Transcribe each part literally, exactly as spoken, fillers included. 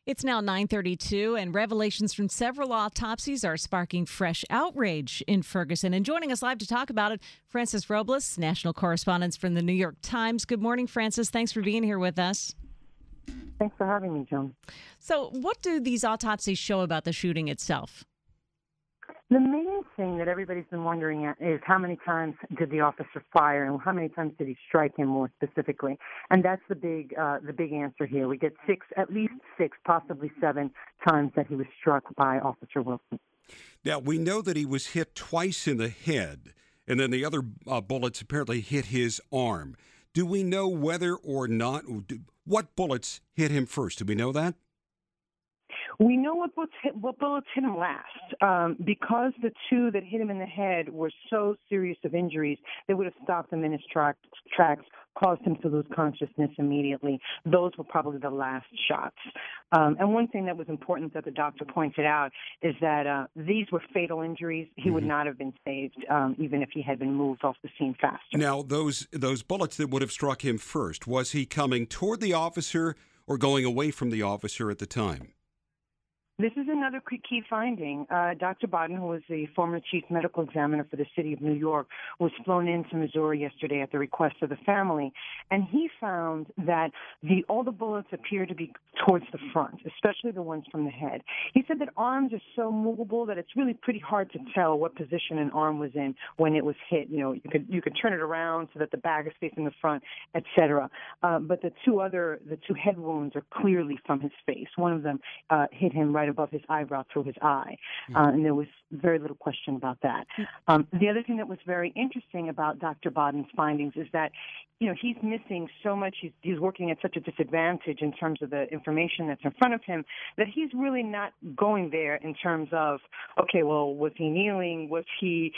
It's now nine thirty-two, and revelations from several autopsies are sparking fresh outrage in Ferguson. And joining us live to talk about it, Francis Robles, national correspondent from the New York Times. Good morning, Francis. Thanks for being here with us. Thanks for having me, Joan. So what do these autopsies show about the shooting itself? The main thing that everybody's been wondering at is how many times did the officer fire and how many times did he strike him more specifically? And that's the big uh, the big answer here. We get six, at least six, possibly seven times that he was struck by Officer Wilson. Now, we know that he was hit twice in the head, and then the other uh, bullets apparently hit his arm. Do we know whether or not, what bullets hit him first? Do we know that? We know what bullets hit, what bullets hit him last. Um, because the two that hit him in the head were so serious of injuries, they would have stopped him in his track, tracks, caused him to lose consciousness immediately. Those were probably the last shots. Um, and one thing that was important that the doctor pointed out is that uh, these were fatal injuries. He mm-hmm. would not have been saved um, even if he had been moved off the scene faster. Now, those those bullets that would have struck him first, was he coming toward the officer or going away from the officer at the time? This is another key finding. Uh, Doctor Baden, who was the former chief medical examiner for the city of New York, was flown into Missouri yesterday at the request of the family, and he found that the all the bullets appear to be towards the front, especially the ones from the head. He said that arms are so movable that it's really pretty hard to tell what position an arm was in when it was hit. You know, you could you could turn it around so that the bag is facing the front, et cetera. Uh, but the two other the two head wounds are clearly from his face. One of them uh, hit him right above his eyebrow through his eye, uh, and there was very little question about that. Um, the other thing that was very interesting about Doctor Baden's findings is that, you know, he's missing so much. He's, he's working at such a disadvantage in terms of the information that's in front of him that he's really not going there in terms of, okay, well, was he kneeling? Was he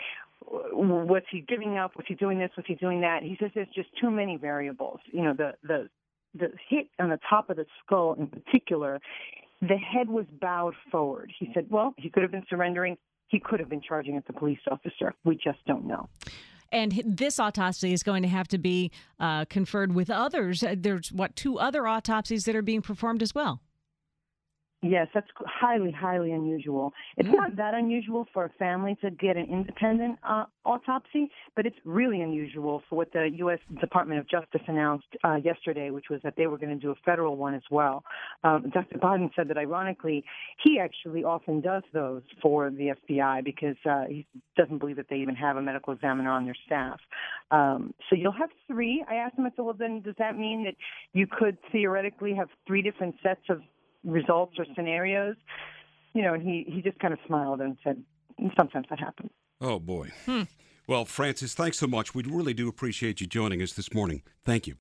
was he giving up? Was he doing this? Was he doing that? He says there's just too many variables. You know, the the the hit on the top of the skull in particular. The head was bowed forward. He said, well, he could have been surrendering. He could have been charging at the police officer. We just don't know. And this autopsy is going to have to be uh, conferred with others. There's, what, two other autopsies that are being performed as well? Yes, that's highly, highly unusual. It's mm. not that unusual for a family to get an independent uh, autopsy, but it's really unusual for what the U S Department of Justice announced uh, yesterday, which was that they were going to do a federal one as well. Um, Doctor Baden said that, ironically, he actually often does those for the F B I because uh, he doesn't believe that they even have a medical examiner on their staff. Um, so you'll have three. I asked him, I said, well, then does that mean that you could theoretically have three different sets of results or scenarios? You know, and he, he just kind of smiled and said, sometimes that happens. Oh, boy. Hmm. Well, Francis, thanks so much. We really do appreciate you joining us this morning. Thank you.